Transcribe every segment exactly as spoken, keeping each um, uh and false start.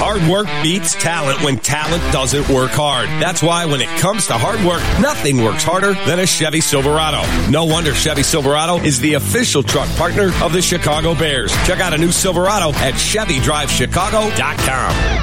Hard work beats talent when talent doesn't work hard. That's why when it comes to hard work, nothing works harder than a Chevy Silverado. No wonder Chevy Silverado is the official truck partner of the Chicago Bears. Check out a new Silverado at Chevy Drive Chicago dot com.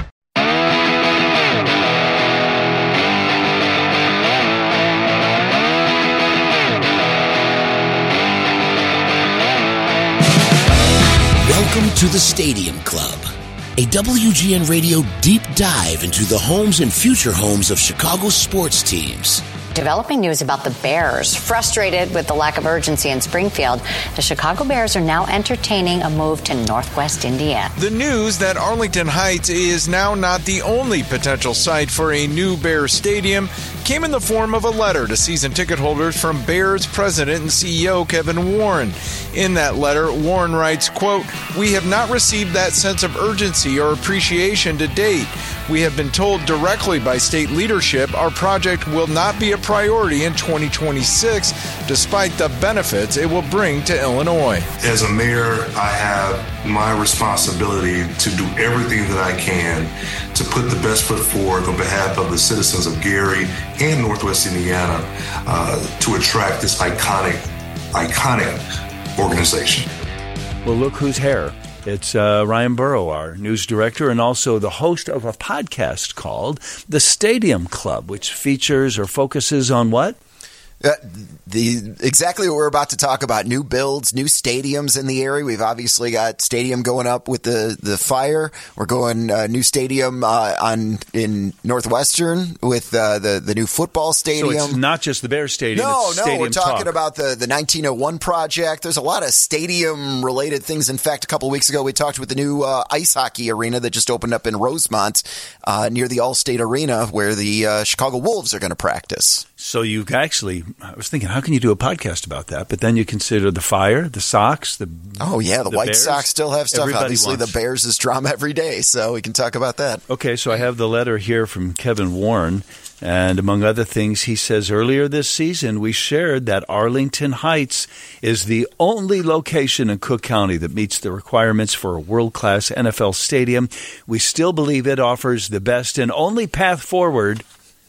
Welcome to the Stadium Club, a W G N Radio deep dive into the homes and future homes of Chicago sports teams. Developing news about the Bears. Frustrated with the lack of urgency in Springfield, the Chicago Bears are now entertaining a move to Northwest Indiana. The news that Arlington Heights is now not the only potential site for a new Bears stadium came in the form of a letter to season ticket holders from Bears president and C E O Kevin Warren. In that letter, Warren writes, quote, "We have not received that sense of urgency or appreciation to date. We have been told directly by state leadership our project will not be a priority in twenty twenty-six, despite the benefits it will bring to Illinois." As a mayor, I have my responsibility to do everything that I can to put the best foot forward on behalf of the citizens of Gary and Northwest Indiana uh, to attract this iconic, iconic organization. Well, look who's here. It's uh, Ryan Burrow, our news director, and also the host of a podcast called The Stadium Club, which features or focuses on what? Uh, the exactly what we're about to talk about: new builds, new stadiums in the area. We've obviously got stadium going up with the the fire. We're going uh, new stadium uh, on in Northwestern with uh, the the new football stadium. So it's not just the Bears Stadium. No, it's no, stadium we're talking talk. about the the nineteen oh one project. There's a lot of stadium related things. In fact, a couple of weeks ago, we talked with the new uh, ice hockey arena that just opened up in Rosemont uh, near the Allstate Arena, where the uh, Chicago Wolves are going to practice. So you actually, I was thinking, how can you do a podcast about that? But then you consider the Fire, the Sox, the oh yeah, the, the White Bears. Sox still have stuff. Everybody Obviously, wants. the Bears is drama every day, so we can talk about that. Okay, so I have the letter here from Kevin Warren, and among other things, he says earlier this season we shared that Arlington Heights is the only location in Cook County that meets the requirements for a world-class N F L stadium. We still believe it offers the best and only path forward.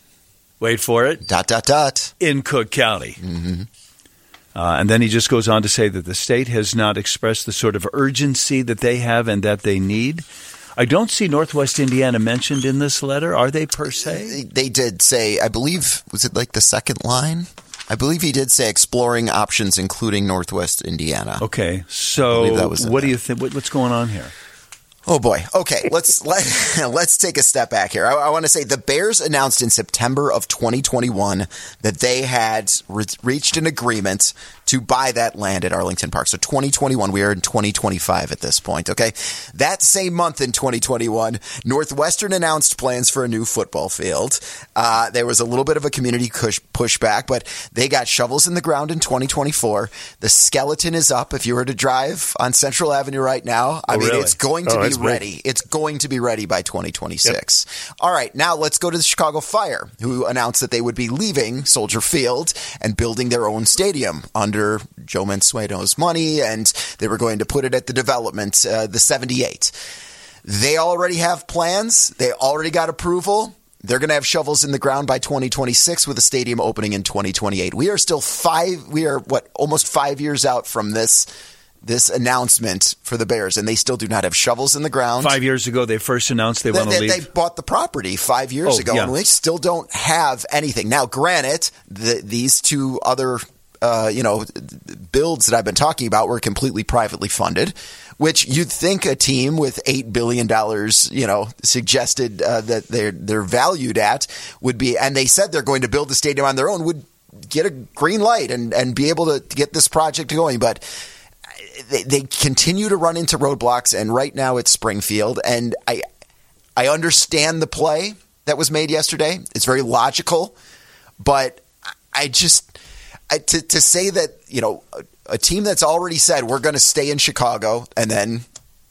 Wait for it. Dot, dot, dot. In Cook County. Mm-hmm. Uh, and then he just goes on to say that the state has not expressed the sort of urgency that they have and that they need. I don't see Northwest Indiana mentioned in this letter. Are they per se? They, they did say, I believe, was it like the second line? I believe he did say exploring options, including Northwest Indiana. Okay. So that was what there. do you think? What, what's going on here? Oh boy. Okay, let's let, let's take a step back here. I, I want to say the Bears announced in September of twenty twenty-one that they had re- reached an agreement to buy that land at Arlington Park. So twenty twenty-one, we are in twenty twenty-five at this point, okay? That same month in twenty twenty-one, Northwestern announced plans for a new football field. Uh, there was a little bit of a community push pushback, but they got shovels in the ground in twenty twenty-four. The skeleton is up. If you were to drive on Central Avenue right now, I oh, mean, really? it's going to oh, be ready. Big. It's going to be ready by twenty twenty-six. Yep. All right, now let's go to the Chicago Fire, who announced that they would be leaving Soldier Field and building their own stadium under Joe Mansueto's money, and they were going to put it at the development, uh, the seventy-eight. They already have plans. They already got approval. They're going to have shovels in the ground by twenty twenty-six with a stadium opening in twenty twenty-eight. We are still five, we are what, almost five years out from this this announcement for the Bears, and they still do not have shovels in the ground. Five years ago, they first announced they, they want to leave. They bought the property five years oh, ago, yeah. and we still don't have anything. Now, granted, the, these two other uh, you know, builds that I've been talking about were completely privately funded, which you'd think a team with eight billion dollars, you know, suggested uh, that they're, they're valued at would be, and they said they're going to build the stadium on their own, would get a green light and, and be able to get this project going. But they, they continue to run into roadblocks, and right now it's Springfield. And I, I understand the play that was made yesterday. It's very logical, but I just I, to to say that, you know, a, a team that's already said we're going to stay in Chicago and then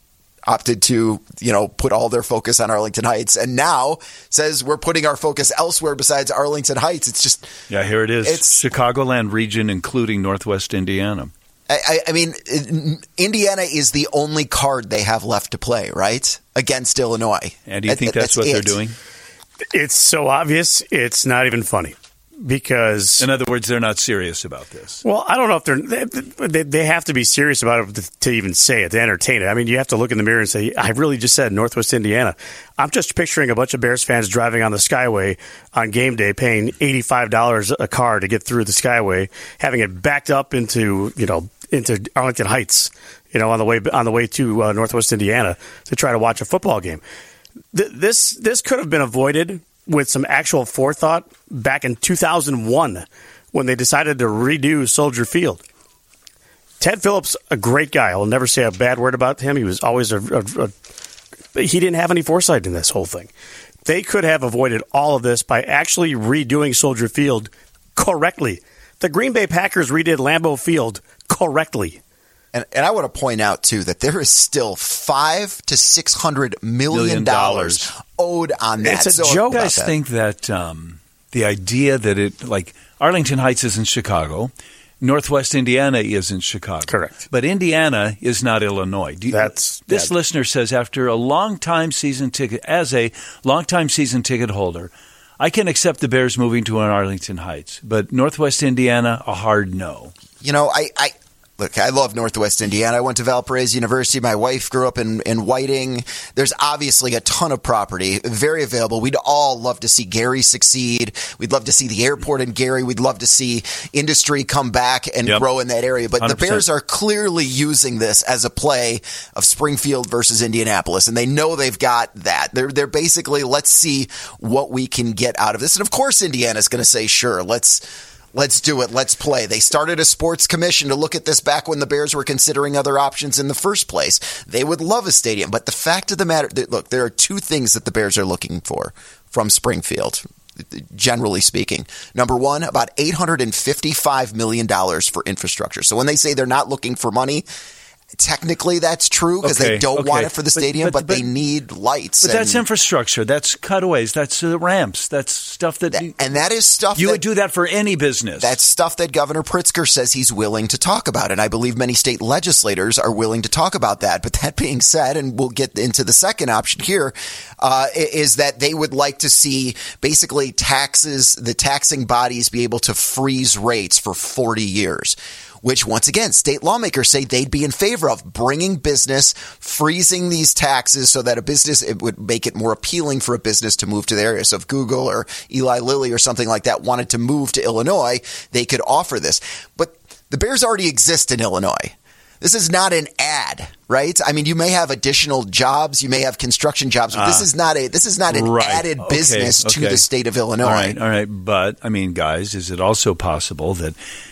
opted to, you know, put all their focus on Arlington Heights, and now says we're putting our focus elsewhere besides Arlington Heights. It's just yeah, here it is. It's Chicagoland region, including Northwest Indiana. I, I mean, Indiana is the only card they have left to play, right? Against Illinois. And do you think that's, that's what it. they're doing? It's so obvious, it's not even funny. Because, in other words, they're not serious about this. Well, I don't know if they're they, they have to be serious about it to, to even say it, to entertain it. I mean, you have to look in the mirror and say, I really just said Northwest Indiana. I'm just picturing a bunch of Bears fans driving on the Skyway on game day, paying eighty-five dollars a car to get through the Skyway, having it backed up into, you know, into Arlington Heights, you know, on the way on the way to uh, Northwest Indiana to try to watch a football game. Th- this this could have been avoided with some actual forethought back in two thousand one when they decided to redo Soldier Field. Ted Phillips, a great guy. I'll never say a bad word about him. He was always a, a, a he didn't have any foresight in this whole thing. They could have avoided all of this by actually redoing Soldier Field correctly. The Green Bay Packers redid Lambeau Field correctly. And, and I want to point out, too, that there is still five to six hundred million dollars owed on that. It's a so joke. You guys think that um, the idea that it, like, Arlington Heights is in Chicago, Northwest Indiana is in Chicago. Correct. But Indiana is not Illinois. Do you, That's This yeah. listener says, after a long-time season ticket, as a long-time season ticket holder, I can accept the Bears moving to an Arlington Heights, but Northwest Indiana, a hard no. You know, I... I Look, I love Northwest Indiana. I went to Valparaiso University. My wife grew up in, in Whiting. There's obviously a ton of property, very available. We'd all love to see Gary succeed. We'd love to see the airport in Gary. We'd love to see industry come back and yep. grow in that area. But one hundred percent. The Bears are clearly using this as a play of Springfield versus Indianapolis, and they know they've got that. They're they're basically, let's see what we can get out of this. And of course, Indiana's going to say, sure, let's. Let's do it. Let's play. They started a sports commission to look at this back when the Bears were considering other options in the first place. They would love a stadium. But the fact of the matter, look, there are two things that the Bears are looking for from Springfield, generally speaking. Number one, about eight hundred fifty-five million dollars for infrastructure. So when they say they're not looking for money, technically that's true because okay, they don't okay. want it for the stadium, but, but, but, but they need lights. But and, that's infrastructure. That's cutaways. That's the ramps. That's stuff that, that you, and that is stuff you that, would do that for any business. That's stuff that Governor Pritzker says he's willing to talk about, and I believe many state legislators are willing to talk about that. But that being said, and we'll get into the second option here, uh, is that they would like to see basically taxes, the taxing bodies be able to freeze rates for forty years. Which, once again, state lawmakers say they'd be in favor of bringing business, freezing these taxes so that a business, it would make it more appealing for a business to move to the area. So if Google or Eli Lilly or something like that wanted to move to Illinois, they could offer this. But the Bears already exist in Illinois. This is not an ad, right? I mean, you may have additional jobs, you may have construction jobs, but uh, this is not a this is not an right. added okay, business okay. to the state of Illinois. All right, all right. But, I mean, guys, is it also possible that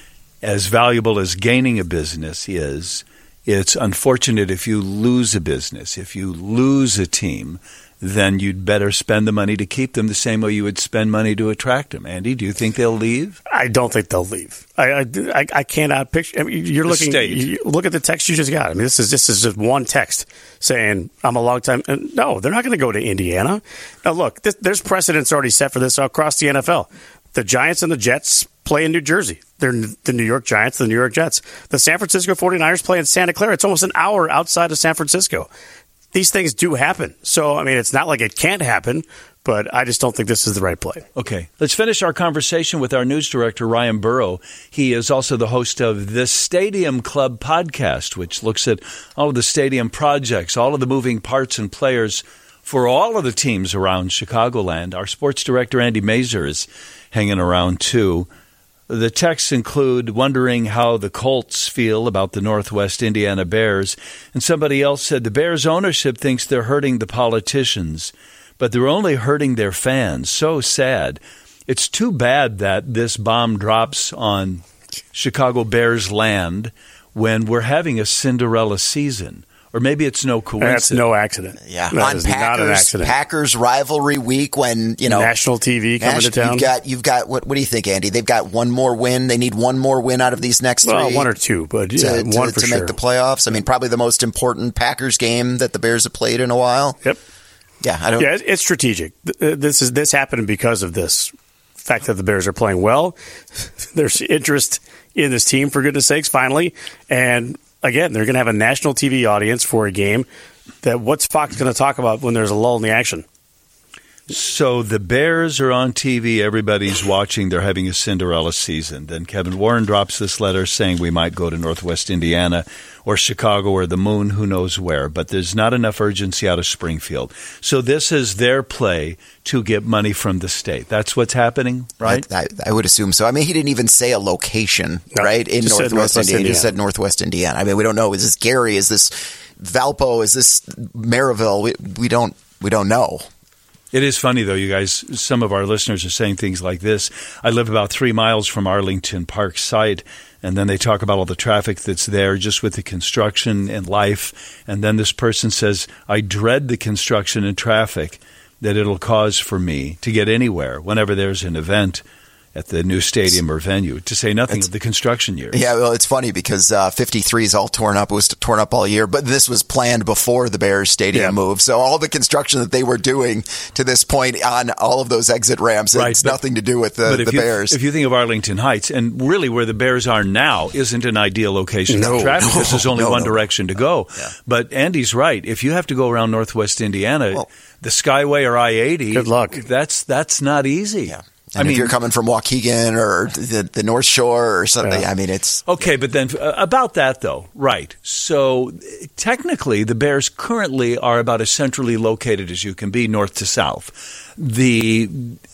as valuable as gaining a business is, it's unfortunate if you lose a business. If you lose a team, then you'd better spend the money to keep them the same way you would spend money to attract them. Andy, do you think they'll leave? I don't think they'll leave. I I, I cannot picture. I mean, you're the looking. State. You look at the text you just got. I mean, this is this is just one text saying I'm a long time. No, they're not going to go to Indiana. Now, look, this, there's precedents already set for this across the N F L. The Giants and the Jets play in New Jersey. They're the New York Giants, the New York Jets. The San Francisco forty-niners play in Santa Clara. It's almost an hour outside of San Francisco. These things do happen. So, I mean, it's not like it can't happen, but I just don't think this is the right play. Okay. Let's finish our conversation with our news director, Ryan Burrow. He is also the host of the Stadium Club podcast, which looks at all of the stadium projects, all of the moving parts and players for all of the teams around Chicagoland. Our sports director, Andy Mazer, is hanging around, too. The texts include wondering how the Colts feel about the Northwest Indiana Bears. And somebody else said the Bears ownership thinks they're hurting the politicians, but they're only hurting their fans. So sad. It's too bad that this bomb drops on Chicago Bears land when we're having a Cinderella season. Or maybe it's no coincidence. That's no accident. Yeah, that on Packers, Packers rivalry week when you know national T V coming national, to town. You've got, you've got what? What do you think, Andy? They've got one more win. They need one more win out of these next well, three. One or two, but yeah, to, one to, for to sure. make the playoffs. I mean, probably the most important Packers game that the Bears have played in a while. Yep. Yeah, I don't. Yeah, it's strategic. This is this happened because of this fact that the Bears are playing well. There's interest in this team, for goodness sakes, finally. And again, they're going to have a national T V audience for a game. That what's Fox going to talk about when there's a lull in the action? So the Bears are on T V. Everybody's watching. They're having a Cinderella season. Then Kevin Warren drops this letter saying we might go to Northwest Indiana or Chicago or the moon, who knows where. But there's not enough urgency out of Springfield. So this is their play to get money from the state. That's what's happening, right? I, I, I would assume so. I mean, he didn't even say a location, No, right? In just said Northwest, Northwest Indiana. He Indiana. just said Northwest Indiana. I mean, we don't know. Is this Gary? Is this Valpo? Is this Maryville? We, we don't we don't know. It is funny, though, you guys. Some of our listeners are saying things like this. I live about three miles from Arlington Park site, and then they talk about all the traffic that's there just with the construction and life. And then this person says, I dread the construction and traffic that it'll cause for me to get anywhere whenever there's an event at the new stadium or venue, to say nothing It's, of the construction years. Yeah, well, it's funny because uh, fifty-three is all torn up. It was torn up all year, but this was planned before the Bears stadium Yeah. move. So all the construction that they were doing to this point on all of those exit ramps, Right, it's but- nothing to do with the, But if the you, Bears. if you think of Arlington Heights, and really where the Bears are now isn't an ideal location No, for traffic no, because there's only no, one no. direction to go. Yeah. But Andy's right. If you have to go around Northwest Indiana, Well- the Skyway or I eighty, Good luck. That's that's not easy. yeah. I And if mean, you're coming from Waukegan or the, the North Shore or something, Yeah. I mean, it's okay, but then uh, about that though, right? So uh, technically, the Bears currently are about as centrally located as you can be, north to south. The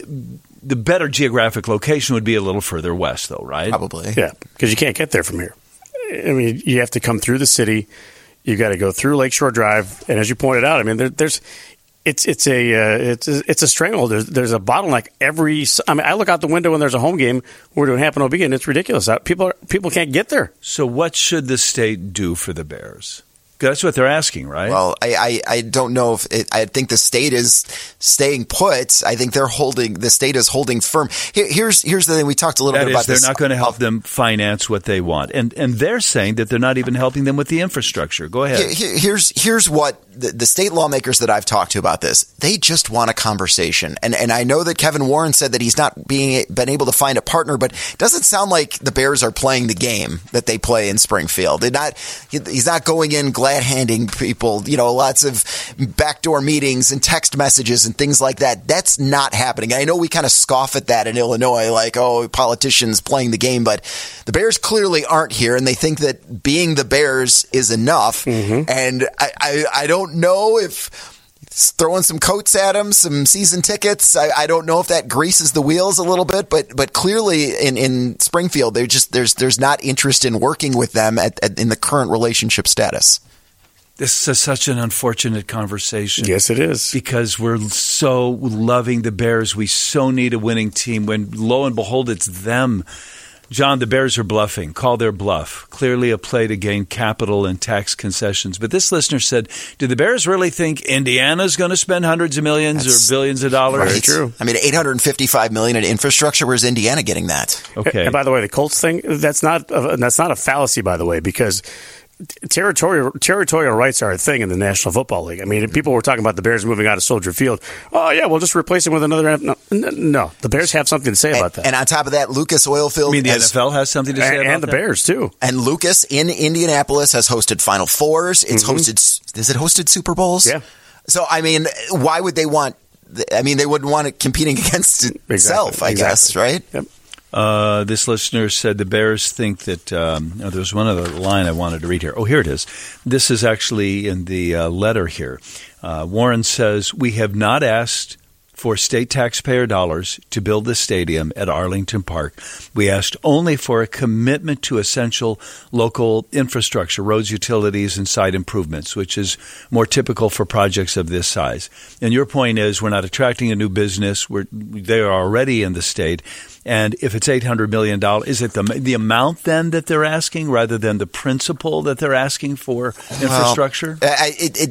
the better geographic location would be a little further west, though, right? probably. Yeah, because you can't get there from here. I mean, you have to come through the city. You got to go through Lakeshore Drive, and as you pointed out, I mean, there, there's it's it's a uh, it's a, it's a stranglehold. There's there's a bottleneck every. I mean, I look out the window when there's a home game. We're doing Happen O B, and it's ridiculous. Uh, People are, people can't get there. So what should the state do for the Bears? That's what they're asking, right? Well, I, I, I don't know if it, I think the state is staying put. I think they're holding the state is holding firm. Here, here's here's the thing. We talked a little that bit is, about they're this. not going to help them finance what they want, and and they're saying that they're not even helping them with the infrastructure. Go ahead. Here- here- Here's here's what the, the state lawmakers that I've talked to about this. They just want a conversation, and and I know that Kevin Warren said that he's not being been able to find a partner, but it doesn't sound like the Bears are playing the game that they play in Springfield. They're not. he- He's not going in glad handing people. You know, lots of backdoor meetings and text messages and things like that. That's not happening. And I know we kind of scoff at that in Illinois, like, oh, politicians playing the game, but the Bears clearly aren't here, and they think that being the Bears is enough. And I, I, I don't know if throwing some coats at them, some season tickets, I, I don't know if that greases the wheels a little bit, but but clearly in, in Springfield, they're just there's there's not interest in working with them at, at, in the current relationship status. This is such an unfortunate conversation. Yes, it is. Because we're so loving the Bears. We so need a winning team when, lo and behold, it's them. John, the Bears are bluffing. Call their bluff. Clearly a play to gain capital and tax concessions. But this listener said, do the Bears really think Indiana's going to spend hundreds of millions That's or billions of dollars? Very true. I mean, eight hundred fifty-five million dollars in infrastructure. Where's Indiana getting that? Okay. And by the way, the Colts thing, that's not a, that's not a fallacy, by the way, because territorial territorial rights are a thing in the National Football League. I mean, people were talking about the Bears moving out of Soldier Field. Oh, yeah, we'll just replace it with another. No, no, the Bears have something to say about And, that. and on top of that, Lucas Oilfield I mean, the has, N F L has something to say and, about and the that? Bears, too. and Lucas in Indianapolis has hosted Final Fours. It's hosted. Is it hosted Super Bowls? Yeah. So I mean, why would they want? I mean, they wouldn't want it competing against itself. I Exactly. guess, right? Yep. Uh, this listener said the Bears think that um, oh, there's one other line I wanted to read here. Oh, here it is. This is actually in the uh, letter here. Uh, Warren says, we have not asked for state taxpayer dollars to build the stadium at Arlington Park. We asked only for a commitment to essential local infrastructure, roads, utilities, and site improvements, which is more typical for projects of this size. And your point is we're not attracting a new business. We're, they are already in the state. And if it's eight hundred million dollars, is it the the amount then that they're asking rather than the principle that they're asking for infrastructure? Well, I, it, it,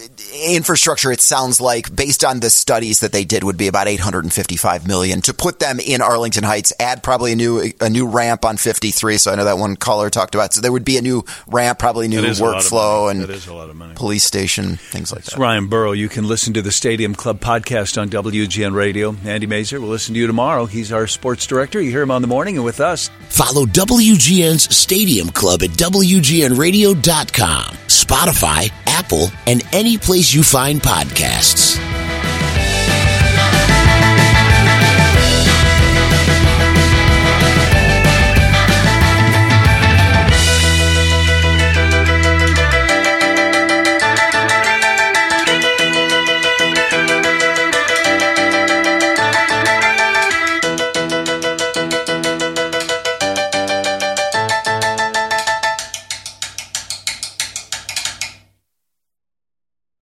infrastructure, it sounds like, based on the studies that they did, would be about eight hundred fifty-five million dollars to put them in Arlington Heights. Add probably a new a new ramp on fifty-three. So I know that one caller talked about. So there would be a new ramp, probably new workflow, and that is a lot of money. Police station, things like It's that. Ryan Burrow. You can listen to the Stadium Club podcast on W G N Radio. Andy Mazer will listen to you tomorrow. He's our sports director. You hear him on the morning and with us. Follow W G N's Stadium Club at W G N radio dot com, Spotify, Apple, and any place you find podcasts.